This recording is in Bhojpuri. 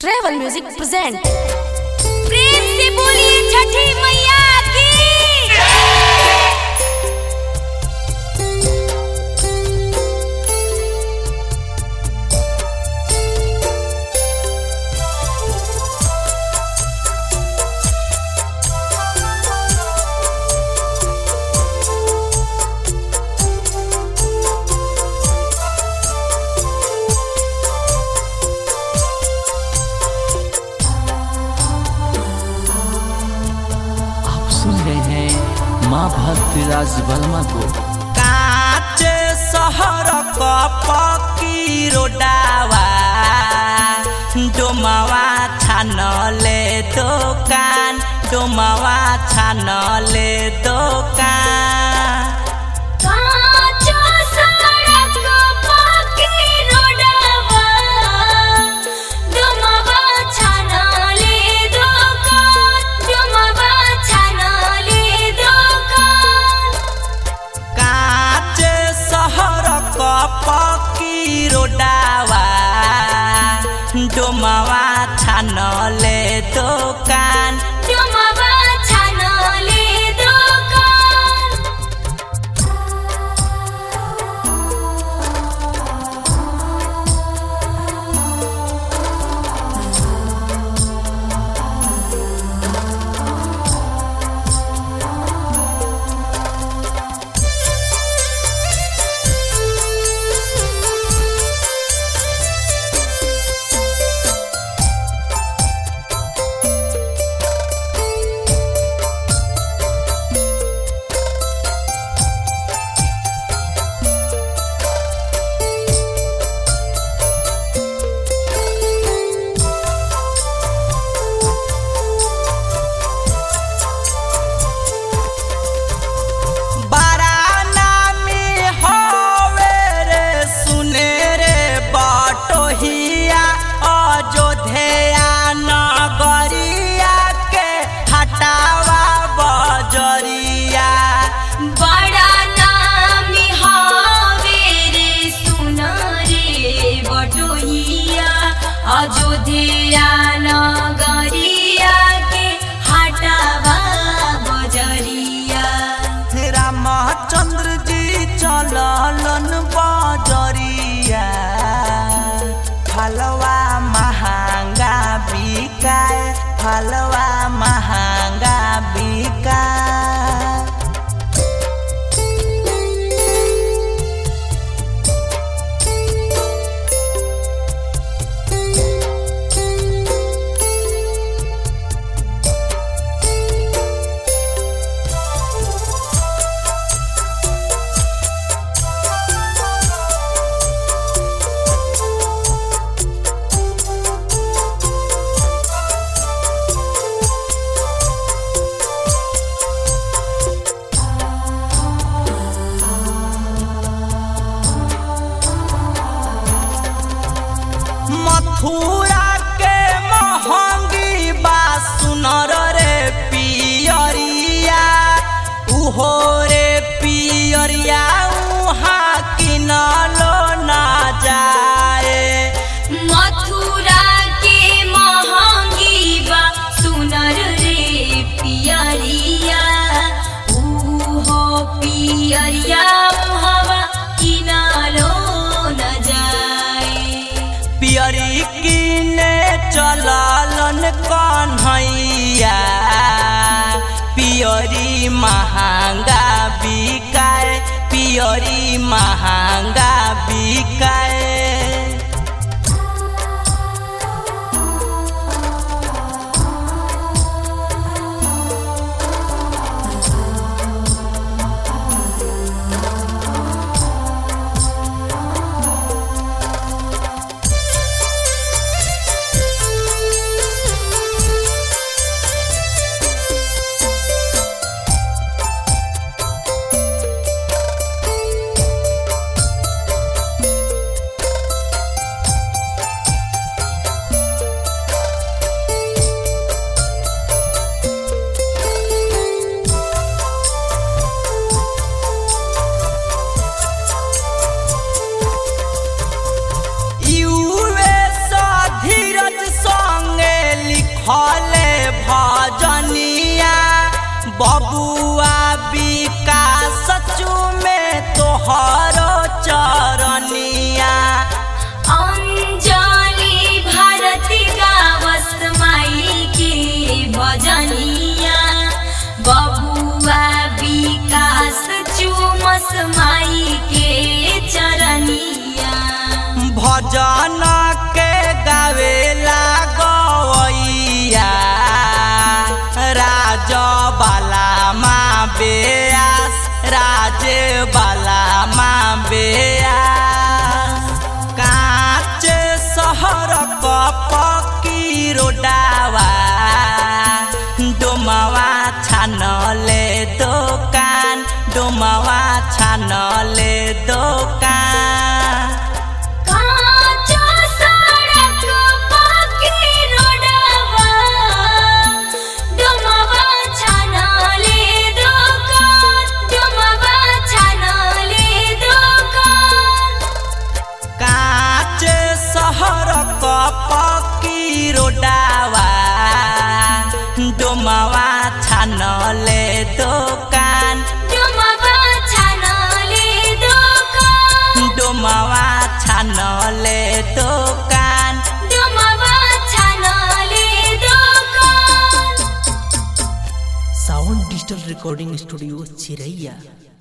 Travel music present. प्रेम से बोलिए छठी मैया की। माँ भक्ति राज वर्मा को। काचे शहर पकी रोडावा डोमावा छानले दुकान, डोमावा छानले दुकान। पकी रोडावा डोमावा छानले दुकान, डोमावा छानले दुकान। अयोध्या नगरिया के हटावा बजरिया। रामचंद्र जी चलन बजरिया, फलवा महंगा बिकाए, फलवा महंगा बिकाए। मथुरा के महंगी बा सुनर रे पियरिया, उहो रे पियरिया उहाँ किनलो ना जाए। मथुरा के महंगी बा सुनर रे पियरिया, उहो पियरिया उहाँ किनलो ना जाए। पियरी किने चलन कन्हैया, पियरी महंगा बिकाए, पियरी महंगा बिकाए। लिखले भजनिया बबुआ विकास चूमे तोहरो चरनिया। अंजलि भारती गावस माई की भजनिया बबुआ विकास चूमस माई के चरनिया। भजन के गावेला गवैया राज बाला माँ बेयास राजे बाला माँ बेयास। कांच शहर पक्की रोडावा डोमवा छानले दुकान डोमवा छानले दुकान। पक्की रोडावा डोमवा छानले दुकान डोमवा छानले दुकान डोमवा छानले दुकान डोमवा छानले दुकान। साउंड डिजिटल रिकॉर्डिंग स्टूडियो चिरैया।